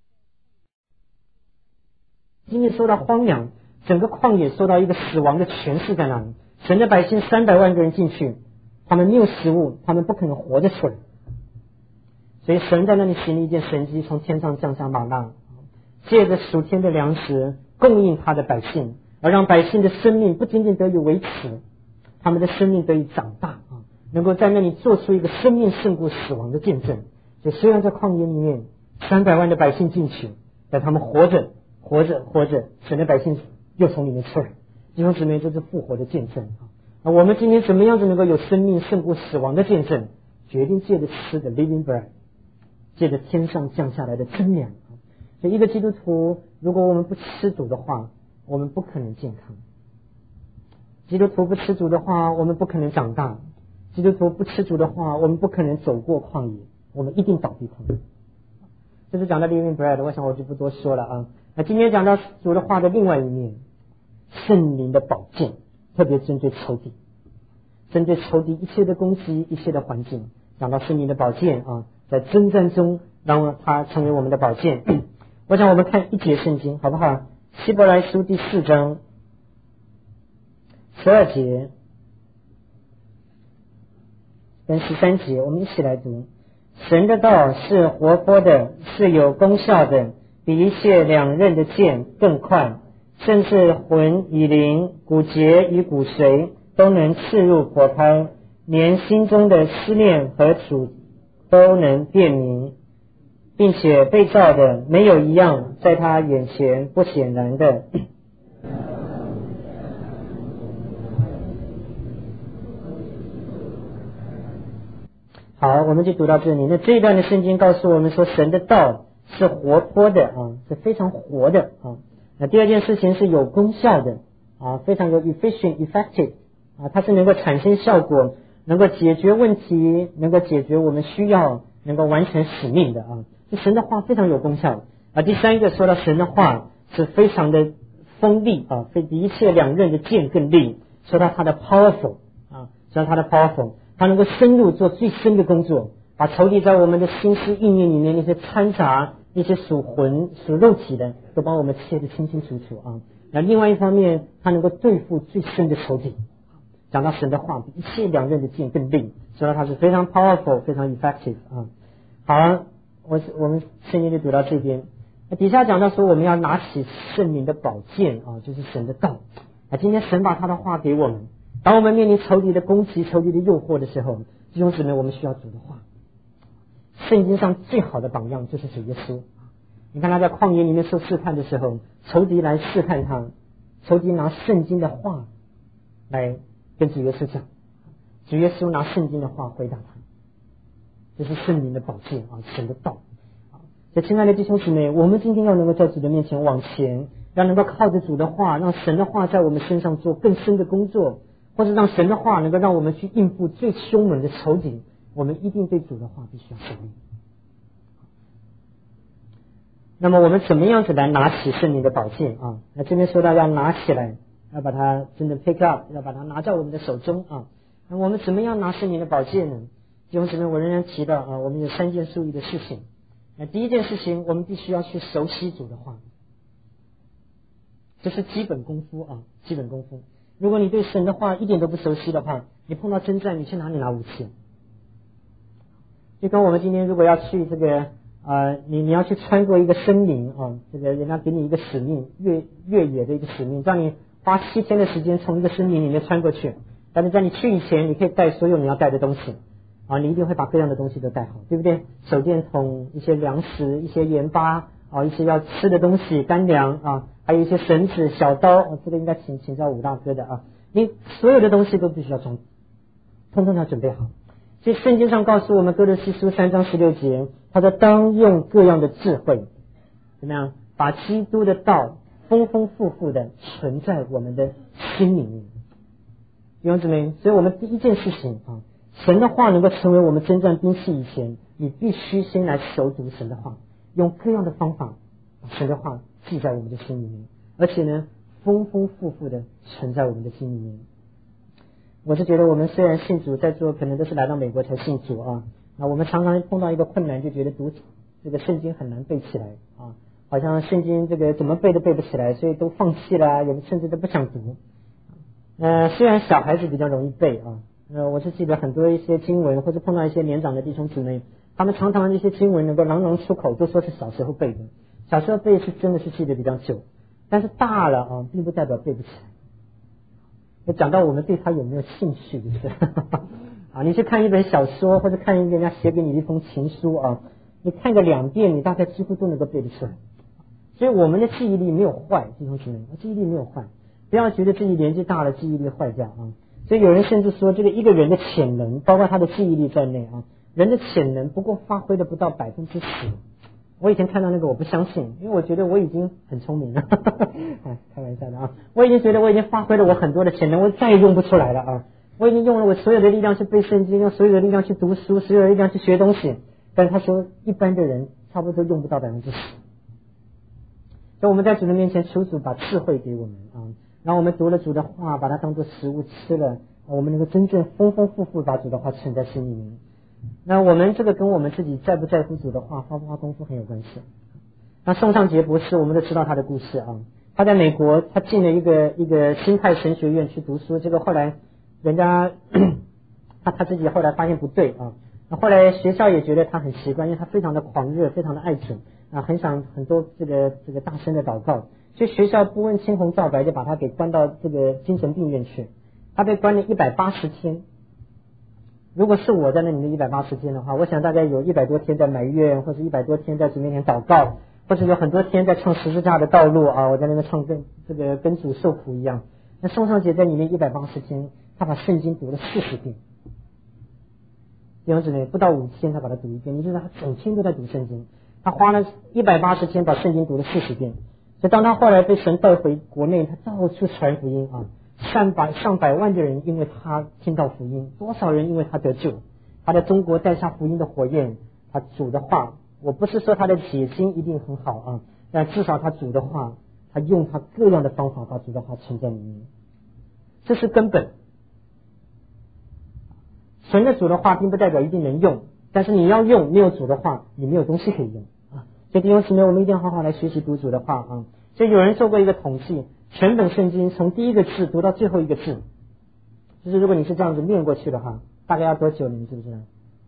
今天说到荒凉，整个旷野受到一个死亡的诠释在那里。神的百姓三百万个人进去，他们没有食物，他们不可能活得出来。所以神在那里行了一件神迹，从天上降下玛纳，借着属天的粮食供应他的百姓，而让百姓的生命不仅仅得以维持，他们的生命得以长大啊，能够在那里做出一个生命胜过死亡的见证。所以虽然在旷野里面三百万的百姓进去，但他们活着活着活着，神的百姓又从里面出来。弟兄姊妹，这是复活的见证啊！我们今天怎么样子能够有生命胜过死亡的见证？决定借着吃的 living bread， 借着天上降下来的真粮啊！所以一个基督徒，如果我们不吃主的话，我们不可能健康；基督徒不吃主的话，我们不可能长大；基督徒不吃主的话，我们不可能走过旷野，我们一定倒闭旷野。这是讲到 living bread， 我想我就不多说了啊。那今天讲到主的话的另外一面，圣灵的宝剑，特别针对仇敌，针对仇敌一切的攻击，一切的环境，讲到圣灵的宝剑啊，在征战中让它成为我们的宝剑。我想我们看一节圣经好不好？希伯来书第四章十二节跟十三节，我们一起来读。神的道是活泼的，是有功效的，比一切两刃的剑更快，甚至魂与灵、骨节与骨髓都能刺入剖开，连心中的思念和主都能辨明，并且被造的没有一样在他眼前不显然的。好，我们就读到这里。那这一段的圣经告诉我们说，神的道是活泼的啊，是非常活的啊。那第二件事情是有功效的啊，非常有 efficient effective 啊，它是能够产生效果，能够解决问题，能够解决我们需要，能够完成使命的啊。这神的话非常有功效啊。第三个说到神的话是非常的锋利啊，比一切两刃的剑更利。说到它的 powerful 啊，说到它的 powerful。他能够深入做最深的工作，把仇敌在我们的心思意念里面那些掺杂、那些属魂、属肉体的，都帮我们切得清清楚楚啊。那另外一方面，他能够对付最深的仇敌。讲到神的话，比一切两刃的剑更利，说到它是非常 powerful、非常 effective 啊。好，我我们圣经就读到这边。那底下讲到说，我们要拿起圣灵的宝剑啊，就是神的道啊。今天神把他的话给我们。当我们面临仇敌的攻击、仇敌的诱惑的时候，弟兄姊妹，我们需要主的话。圣经上最好的榜样就是主耶稣。你看他在旷野里面受试探的时候，仇敌来试探他，仇敌拿圣经的话来跟主耶稣讲，主耶稣拿圣经的话回答他。这是圣灵的宝剑啊，神的道。所以亲爱的弟兄姊妹，我们今天要能够在主的面前往前，要能够靠着主的话，让神的话在我们身上做更深的工作。或者让神的话能够让我们去应付最凶猛的仇敌，我们一定对主的话必须要受力。那么我们怎么样子来拿起圣灵的宝剑啊？那这边说到要拿起来，要把它真的 pick up， 要把它拿在我们的手中啊。那我们怎么样拿圣灵的宝剑呢？弟兄姊妹，我仍然提到啊，我们有三件注意的事情。那第一件事情，我们必须要去熟悉主的话，这是基本功夫啊，基本功夫。如果你对神的话一点都不熟悉的话，你碰到征战，你去哪里拿武器？就跟我们今天如果要去这个呃，你你要去穿过一个森林啊，这个人家给你一个使命，越越野的一个使命，让你花七天的时间从一个森林里面穿过去。但是在你去以前，你可以带所有你要带的东西啊，你一定会把各样的东西都带好，对不对？手电筒、一些粮食、一些盐巴啊，一些要吃的东西、干粮啊。还有一些绳子、小刀，哦、这个应该请请教武大哥的啊。你所有的东西都必须要装，通通要准备好。所以圣经上告诉我们，哥罗西书三章十六节，他说当用各样的智慧，怎么样把基督的道丰丰富富的存在我们的心里面。弟兄姊妹，所以我们第一件事情啊，神的话能够成为我们真正兵器以前，你必须先来熟读神的话，用各样的方法把神的话记在我们的心里面，而且呢，丰丰富富的存在我们的心里面。我是觉得我们虽然信主，在座可能都是来到美国才信主啊，那我们常常碰到一个困难，就觉得读这个圣经很难背起来啊，好像圣经这个怎么背都背不起来，所以都放弃了，有的甚至都不想读。呃，虽然小孩子比较容易背啊，呃，我是记得很多一些经文，或者碰到一些年长的弟兄姊妹，他们常常这些经文能够朗朗出口，都说是小时候背的，小时候背是真的是记得比较久，但是大了啊，并不代表背不起来。要讲到我们对他有没有兴趣，就是啊，你去看一本小说，或者看一个人家写给你的一封情书啊，你看个两遍，你大概几乎都能够背得出来。所以我们的记忆力没有坏，弟兄姊妹，记忆力没有坏，不要觉得自己年纪大了记忆力坏掉啊。所以有人甚至说，这个一个人的潜能，包括他的记忆力在内啊，人的潜能不过发挥的不到百分之十。我以前看到那个我不相信，因为我觉得我已经很聪明了哎，开玩笑的啊，我已经觉得我已经发挥了我很多的潜能，我再也用不出来了啊，我已经用了我所有的力量去背圣经，用所有的力量去读书，所有的力量去学东西，但是他说一般的人差不多都用不到百分之十。所以我们在主的面前求主把智慧给我们啊，然后我们读了主的话，把它当作食物吃了，我们能够真正丰丰富富把主的话存在心里面。那我们这个跟我们自己在不在乎主的话，花不花功夫很有关系。那宋尚杰博士，我们都知道他的故事啊，他在美国，他进了一个一个新派神学院去读书，这个后来人家他他自己后来发现不对啊，那后来学校也觉得他很奇怪，因为他非常的狂热，非常的爱主啊，很想很多这个这个大声的祷告，所以学校不问青红皂白就把他给关到这个精神病院去，他被关了一百八十天。如果是我在那里面一百八十天的话，我想大概有一百多天在埋怨，或者一百多天在主面前祷告，或者有很多天在唱十字架的道路啊，我在那边唱跟这个跟主受苦一样。那宋尚杰在里面一百八十天，他把圣经读了四十遍，弟兄姊妹，不到五天他把它读一遍，你知道他整天都在读圣经，他花了一百八十天把圣经读了四十遍。所以当他后来被神带回国内，他到处传福音啊。上百上百万的人因为他听到福音，多少人因为他得救，他在中国带下福音的火焰，他主的话，我不是说他的解经一定很好啊，但至少他主的话，他用他各样的方法把主的话存在里面，这是根本。存着主的话并不代表一定能用，但是你要用，没有主的话你没有东西可以用啊。所以弟兄姊妹，我们一定要好好来学习读主的话啊。所以有人做过一个统计，全本圣经从第一个字读到最后一个字，就是如果你是这样子念过去的话，大概要多久？你们知不知道？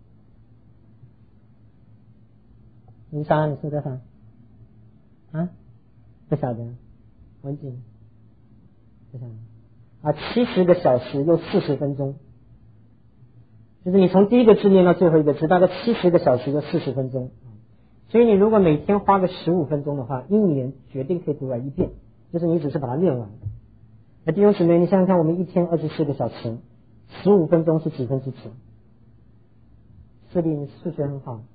林莎，你是多少？啊？不晓得。文景，不晓得。啊，七十个小时又四十分钟，就是你从第一个字念到最后一个字，大概七十个小时又四十分钟。所以你如果每天花个十五分钟的话，一年绝对可以读完一遍，就是你只是把它念完。那弟兄姊妹，你想想看，我们一天二十四个小时，十五分钟是几分之几？四弟数学很好，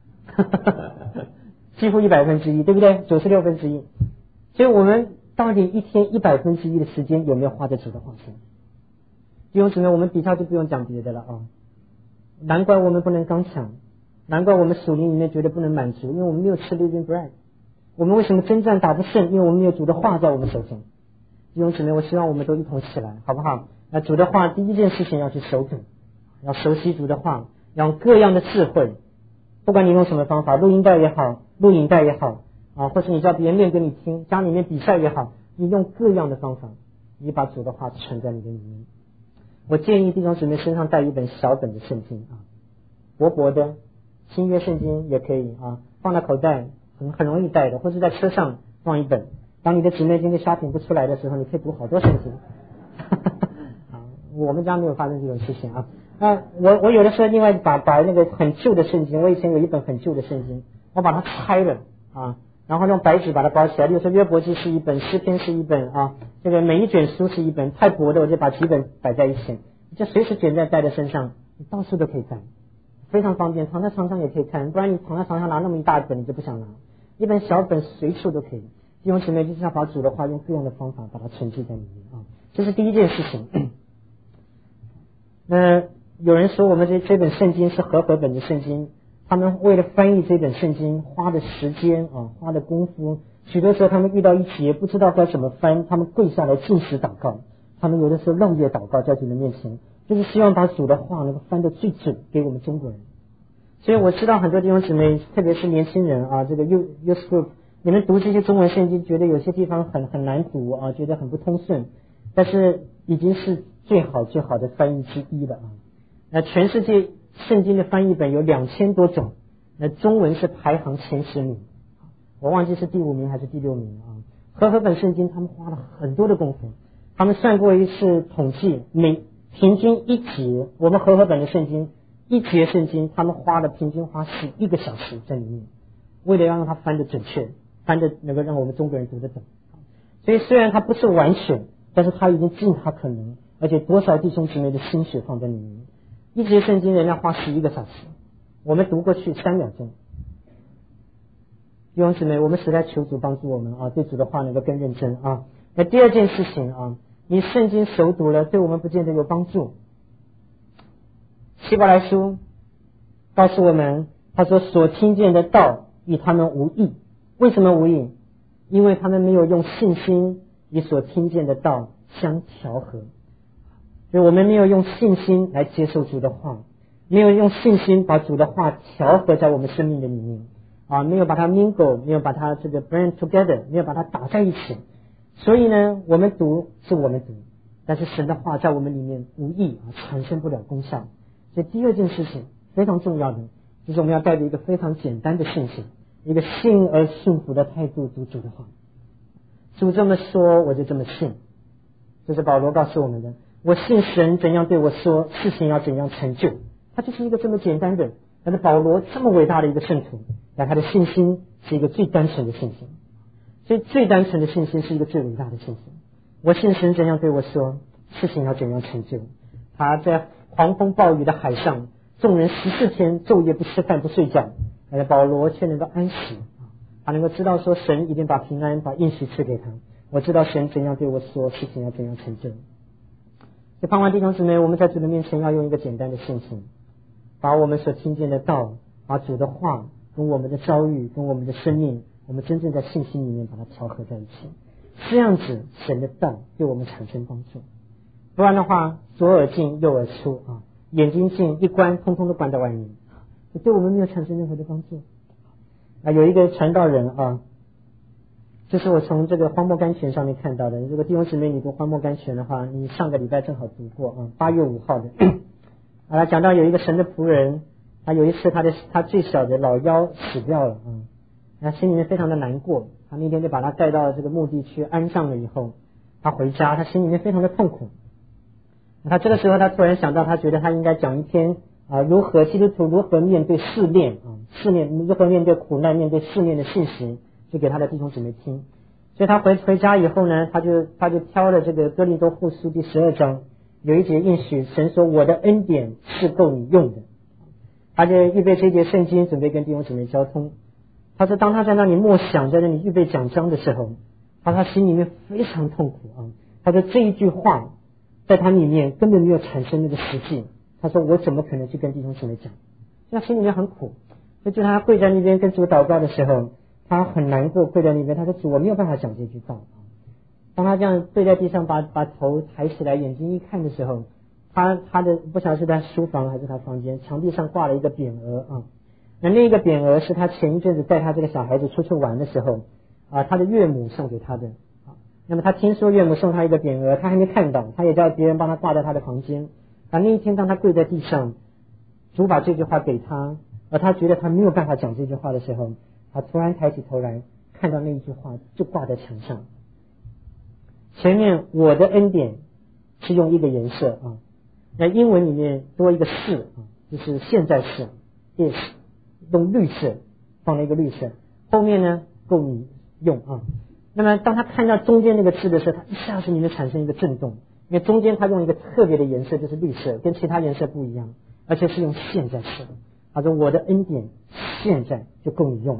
几乎一百分之一，对不对？九十六分之一。所以我们到底一天一百分之一的时间有没有花在主的话上？弟兄姊妹，我们底下就不用讲别的了啊！难怪我们不能刚强。难怪我们属灵里面觉得不能满足，因为我们没有吃 living bread。我们为什么征战打不胜？因为我们没有主的话在我们手中。弟兄姊妹，我希望我们都一同起来，好不好？那主的话第一件事情要去熟读，要熟悉主的话，要用各样的智慧，不管你用什么方法，录音带也好，录影带也好啊，或是你叫别人念给你听，家里面比赛也好，你用各样的方法，你把主的话存在你的里面。我建议弟兄姊妹身上带一本小本的圣经啊，薄薄的新约圣经也可以啊，放在口袋很很容易带的，或是在车上放一本。当你的姊妹今天shopping不出来的时候，你可以读好多圣经。啊，我们家没有发生这种事情啊。啊，我我有的时候另外把把那个很旧的圣经，我以前有一本很旧的圣经，我把它拆了啊，然后用白纸把它包起来。比如说约伯记是一本，诗篇是一本啊，这个每一卷书是一本，太薄的我就把几本摆在一起，你就随时卷在带在身上，你到处都可以带。非常方便，躺在床上也可以看，不然你躺在床上拿那么一大本你就不想拿，一本小本随处都可以。 弟兄姊妹就是要把主的话用各样的方法把它存记在里面啊，这是第一件事情。那有人说我们这这本圣经是和合本的圣经，他们为了翻译这本圣经花的时间啊，花的功夫，许多时候他们遇到一节不知道该怎么翻，他们跪下来禁食祷告，他们有的时候漏夜祷告在主的面前，就是希望把主的话能够翻得最准给我们中国人。所以我知道很多弟兄姊妹，特别是年轻人啊，这个 youth youth group， 你们读这些中文圣经，觉得有些地方很很难读啊，觉得很不通顺，但是已经是最好最好的翻译之一了啊。那全世界圣经的翻译本有两千多种，那中文是排行前十名，我忘记是第五名还是第六名啊。和合本圣经他们花了很多的功夫，他们算过一次统计，每平均一节，我们和合本的圣经一节圣经，他们花了平均花十一个小时在里面，为了让它翻得准确，翻得能够让我们中国人读得懂。所以虽然它不是完全，但是它已经尽它可能，而且多少弟兄姊妹的心血放在里面。一节圣经人家花十一个小时，我们读过去三秒钟。弟兄姊妹，我们实在求主帮助我们啊，对主的话能够更认真啊。那第二件事情啊，你圣经熟读了，对我们不见得有帮助。希伯来书告诉我们，他说所听见的道与他们无益。为什么无益？因为他们没有用信心与所听见的道相调和。所以我们没有用信心来接受主的话，没有用信心把主的话调和在我们生命的里面啊，没有把它 mingle， 没有把它这个 blend together， 没有把它打在一起。所以呢，我们读是我们读，但是神的话在我们里面无益啊，产生不了功效。所以第二件事情非常重要的，就是我们要带着一个非常简单的信心，一个信而顺服的态度读主的话。主这么说，我就这么信。这是保罗告诉我们的。我信神怎样对我说，事情要怎样成就。他就是一个这么简单的，但是保罗这么伟大的一个圣徒，但他的信心是一个最单纯的信心。所以最单纯的信心是一个最伟大的信心。我信神怎样对我说，事情要怎样成就。他在狂风暴雨的海上，众人十四天昼夜不吃饭不睡觉，而保罗却能够安息，他能够知道说神一定把平安把应许赐给他。我知道神怎样对我说，事情要怎样成就。所以盼望弟兄姊妹，我们在主的面前要用一个简单的信心，把我们所听见的道，把主的话跟我们的遭遇跟我们的生命，我们真正在信心里面把它调和在一起，这样子神的道对我们产生帮助。不然的话，左耳进右耳出啊，眼睛进一关，通通都关在外面，对我们没有产生任何的帮助。啊，有一个传道人啊，这是我从这个荒漠甘泉上面看到的。如果弟兄姊妹你读荒漠甘泉的话，你上个礼拜正好读过啊，八月五号的啊，讲到有一个神的仆人，他有一次他的他最小的老幺死掉了啊，他心里面非常的难过，他那天就把他带到这个墓地去安葬了以后，他回家，他心里面非常的痛苦。他这个时候他突然想到，他觉得他应该讲一篇啊，如何基督徒如何面对试炼啊，试炼如何面对苦难，面对试炼的信息，就给他的弟兄姊妹听。所以他回回家以后呢，他就他就挑了这个哥林多后书第十二章，有一节应许，神说我的恩典是够你用的。他就预备这节圣经，准备跟弟兄姊妹交通。他说当他在那里默想，在那里预备讲章的时候，他他心里面非常痛苦啊。他说这一句话在他里面根本没有产生那个实际。他说我怎么可能去跟弟兄姊妹讲？所以他心里面很苦。所以就他跪在那边跟主祷告的时候，他很难过，跪在那边，他说主我没有办法讲这句道。当他这样跪在地上，把把头抬起来，眼睛一看的时候，他他的不晓得是在书房还是他房间，墙壁上挂了一个匾额啊。那那个匾额是他前一阵子带他这个小孩子出去玩的时候啊，他的岳母送给他的。那么他听说岳母送他一个匾额，他还没看到，他也叫别人帮他挂在他的房间。而那一天当他跪在地上，主把这句话给他，而他觉得他没有办法讲这句话的时候，他突然抬起头来，看到那一句话就挂在墙上。前面我的恩典是用一个颜色啊，那英文里面多一个是啊，就是现在式 is， 用绿色放了一个绿色，后面呢够你用啊。那么当他看到中间那个字的时候，他一下子里面产生一个震动，因为中间他用一个特别的颜色，就是绿色，跟其他颜色不一样，而且是用现在式。他说我的恩典现在就够你用。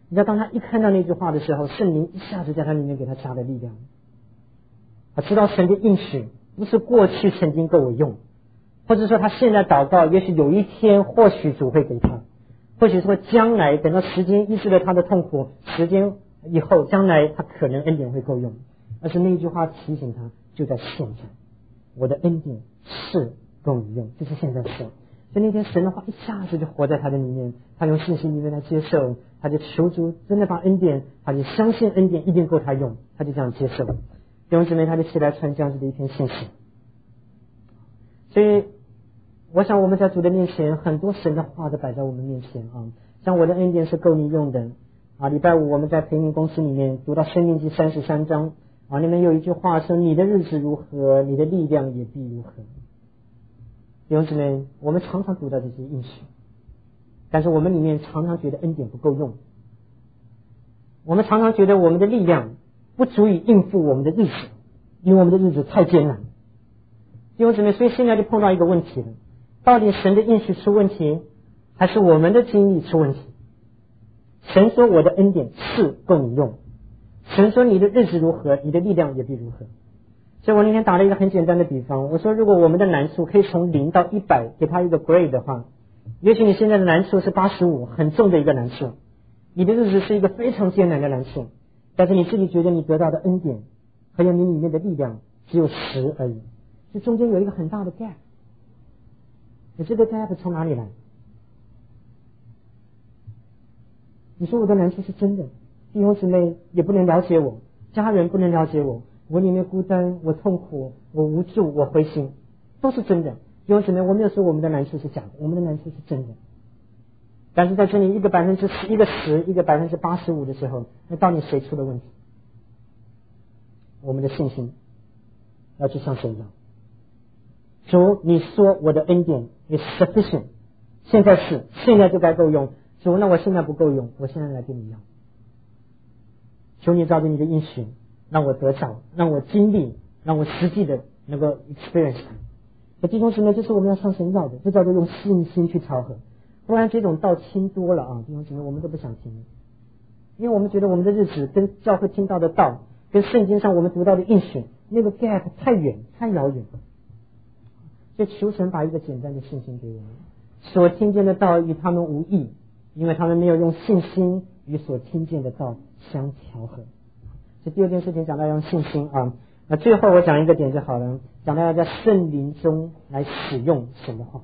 你知道，当他一看到那句话的时候，圣灵一下子在他里面给他加了力量。他知道神的应许不是过去曾经够我用，或者说他现在祷告，也许有一天或许主会给他，或许说将来等到时间医治了他的痛苦，时间以后将来他可能恩典会够用。而是那一句话提醒他，就在现在，我的恩典是够你用，就是现在是。所以那天神的话一下子就活在他的里面，他用信心里面来接受，他就求主真的把恩典，他就相信恩典一定够他用，他就这样接受。弟兄姊妹，他就起来传这样子的一篇信息。所以我想我们在主的面前，很多神的话都摆在我们面前啊，像我的恩典是够你用的啊。礼拜五我们在培训公司里面读到申命记三十三章啊，里面有一句话说，你的日子如何，你的力量也必如何。弟兄姊妹，我们常常读到这些应许，但是我们里面常常觉得恩典不够用，我们常常觉得我们的力量不足以应付我们的日子，因为我们的日子太艰难。弟兄姊妹，所以现在就碰到一个问题了，到底神的应许出问题，还是我们的经历出问题？神说我的恩典是够你用，神说你的日子如何，你的力量也必如何。所以我那天打了一个很简单的比方，我说如果我们的难处可以从零到一百给他一个 grade 的话，也许你现在的难处是八十五，很重的一个难处，你的日子是一个非常艰难的难处，但是你自己觉得你得到的恩典还有你里面的力量只有十而已，这中间有一个很大的 gap。 你这个 gap 从哪里来？你说我的难处是真的，弟兄姊妹也不能了解我，家人不能了解我，我里面孤单，我痛苦，我无助，我灰心，都是真的。弟兄姊妹，我没有说我们的难处是假的，我们的难处是真的。但是在这里一个百分之十，一个十，一个百分之八十五的时候，那到底谁出了问题？我们的信心要去向神要。主，你说我的恩典 is sufficient， 现在是，现在就该够用。主，那我现在不够用，我现在来跟你要。求你照着你的应许，让我得着，让我经历，让我实际的能够 experience 它。所以弟兄姊妹，这是我们要向神要的，这叫做用信心去操合。不然这种道听多了啊，弟兄姊妹，我们都不想听，因为我们觉得我们的日子跟教会听到的道，跟圣经上我们读到的应许，那个 gap 太远太遥远。所以求神把一个简单的信心给我们，所听见的道与他们无异，因为他们没有用信心与所听见的道相调和。这第二件事情讲到要用信心啊。那最后我讲一个点就好了，讲到要在圣灵中来使用神的话。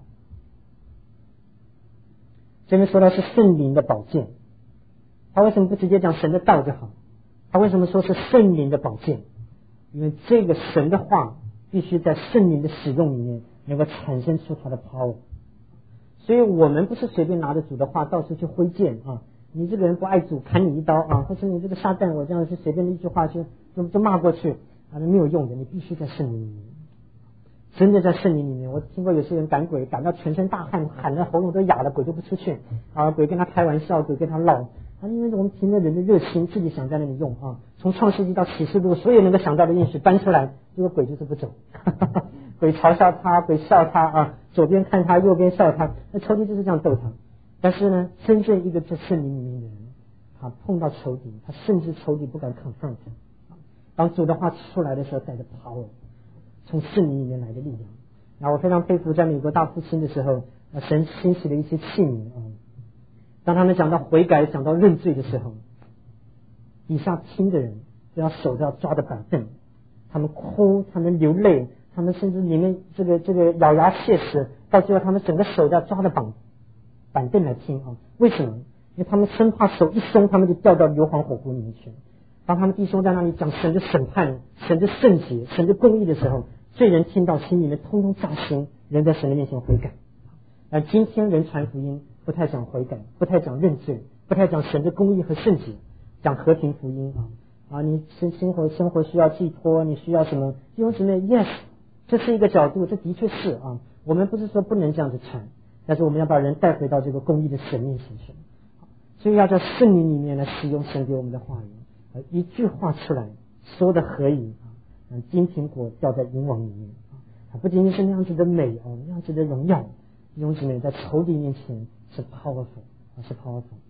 这边说到是圣灵的宝剑，他为什么不直接讲神的道就好？他为什么说是圣灵的宝剑？因为这个神的话必须在圣灵的使用里面能够产生出它的 power。 所以我们不是随便拿着主的话到处去挥剑啊，你这个人不爱主砍你一刀啊，或者你这个撒旦我这样是随便的一句话就就就骂过去啊，那没有用的。你必须在圣灵里面，真的在圣灵里面。我听过有些人赶鬼赶到全身大汗，喊得喉咙都哑了，鬼都不出去啊，鬼跟他开玩笑，鬼跟他唠啊，因为我们凭着人的热心自己想在那里用啊，从创世纪到启示录所有能够想到的应许搬出来，这个鬼就是不走鬼嘲笑他，鬼笑他啊，左边看他，右边笑他，那仇敌就是这样逗他。但是呢，真正一个在圣灵里面的人，他碰到仇敌，他甚至仇敌不敢 confront 他。当主的话出来的时候，带着 power， 从圣灵里面来的力量。那我非常佩服在美国大复兴的时候，神兴起的一些器皿啊，当他们讲到悔改、讲到认罪的时候，底下听的人都要手都要抓着板凳，他们哭，他们流泪，他们甚至里面这个这个咬牙切齿，到最后他们整个手都要抓着板板凳来听啊。为什么？因为他们生怕手一松，他们就掉到硫磺火湖里面去。当他们弟兄在那里讲神的审判、神的圣洁、神的公义的时候，罪人听到心里面通通扎心，人在神的面前悔改。而今天人传福音不太讲悔改，不太讲认罪，不太讲神的公义和圣洁，讲和平福音啊啊！你生生活生活需要寄托，你需要什么？弟兄姊妹 ，yes， 这是一个角度，这的确是啊。我们不是说不能这样子传，但是我们要把人带回到这个公义的神面前去。所以要在圣灵里面来使用神给我们的话语，一句话出来说的合宜啊，金苹果掉在银网里面啊，不仅仅是那样子的美哦，那样子的荣耀。弟兄姊妹，在仇敌面前是 powerful 啊，是 powerful。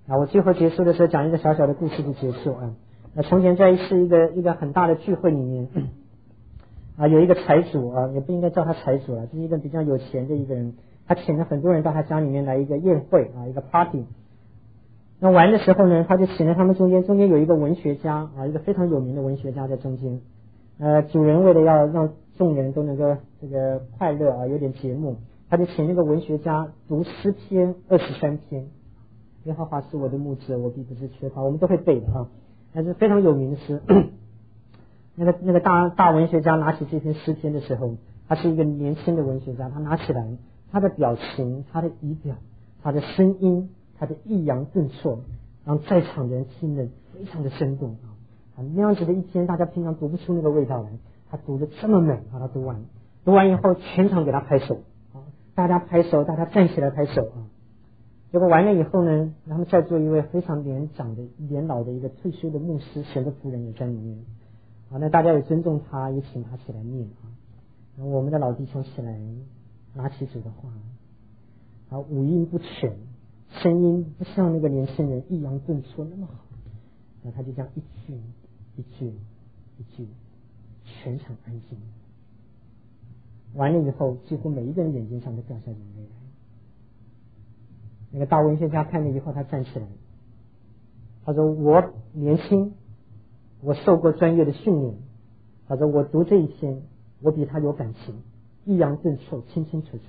啊，我最后结束的时候讲一个小小的故事就结束啊。那从前在是一个一个很大的聚会里面啊，有一个财主啊，也不应该叫他财主了，是一个比较有钱的一个人，他请了很多人到他家里面来一个宴会啊，一个 party。那玩的时候呢，他就请了他们中间，中间有一个文学家啊，一个非常有名的文学家在中间。呃，主人为了要让众人都能够这个快乐啊，有点节目，他就请那个文学家读诗篇二十三篇。耶和华是我的牧者，我必不是缺乏，我们都会背的啊，那是非常有名的诗。那个那个大大文学家拿起这篇诗篇的时候，他是一个年轻的文学家，他拿起来，他的表情、他的仪表、他的声音、他的抑扬顿挫，让在场的人听得非常的生动啊。那样子的一篇，大家平常读不出那个味道来，他读得这么美啊！他读完，读完以后，全场给他拍手啊，大家拍手，大家站起来拍手啊。结果完了以后呢，他们在座一位非常年长的、年老的一个退休的牧师，神的夫人也在里面啊。那大家也尊重他，也请他起来念啊。然后我们的老弟兄起来拿起主的话啊，五音不全，声音不像那个年轻人抑扬顿挫那么好，那他就这样一句一句一句，全场安静。完了以后，几乎每一个人眼睛上都掉下眼泪来。那个大文学家看了以后，他站起来，他说：“我年轻，我受过专业的训练。他说我读这一篇，我比他有感情，抑扬顿挫，清清楚楚。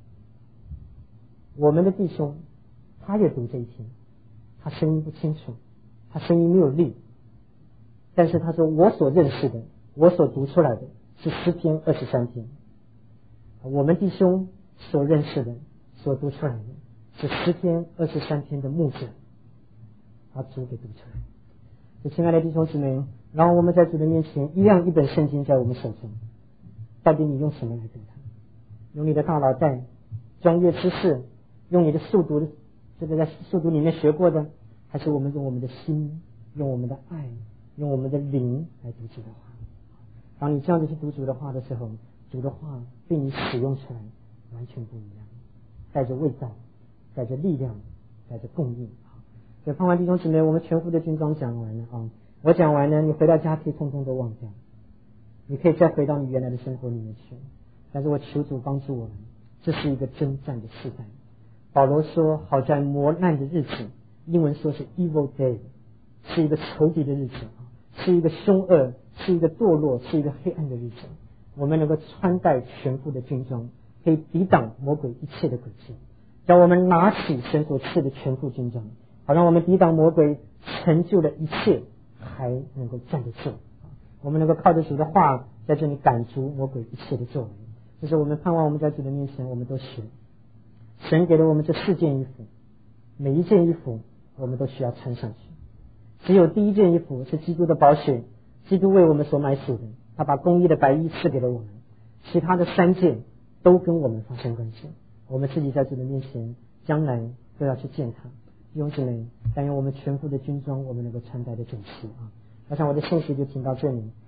我们的弟兄，他也读这一篇，他声音不清楚，他声音没有力，但是他说我所认识的，我所读出来的是诗篇二十三篇。我们弟兄所认识的，所读出来的。”是诗篇二十三篇的牧者，把主给读出来。所以亲爱的弟兄姊妹，然后我们在主的面前，一样一本圣经在我们手中，到底你用什么来读它？用你的大脑袋专业知识，用你的速读，这个在速读里面学过的，还是我们用我们的心，用我们的爱，用我们的灵来读主的话？当你这样子去读主的话的时候，主的话被你使用出来完全不一样，带着味道，带着力量，带着供应。所以盼望弟兄姊妹，我们全副的军装讲完了啊！我讲完了，你回到家可以通通都忘掉，你可以再回到你原来的生活里面去。但是我求主帮助我们，这是一个征战的时代。保罗说：“好在磨难的日子”，英文说是 evil day， 是一个仇敌的日子，是一个凶恶，是一个堕落，是一个黑暗的日子。我们能够穿戴全副的军装，可以抵挡魔鬼一切的诡计。叫我们拿起神所赐的全副军装，好让我们抵挡魔鬼成就的一切，还能够站得住。我们能够靠着主的话，在这里赶逐魔鬼一切的作为。这是我们盼望我们在主的面前，我们都学。神给了我们这四件衣服，每一件衣服我们都需要穿上去。只有第一件衣服是基督的宝血，基督为我们所买赎的，他把公义的白衣赐给了我们。其他的三件都跟我们发生关系。我们自己在主的面前，将来都要去见他。弟兄姊妹，但愿我们全副的军装，我们能够穿戴的整齐啊！我想我的信息就听到这里。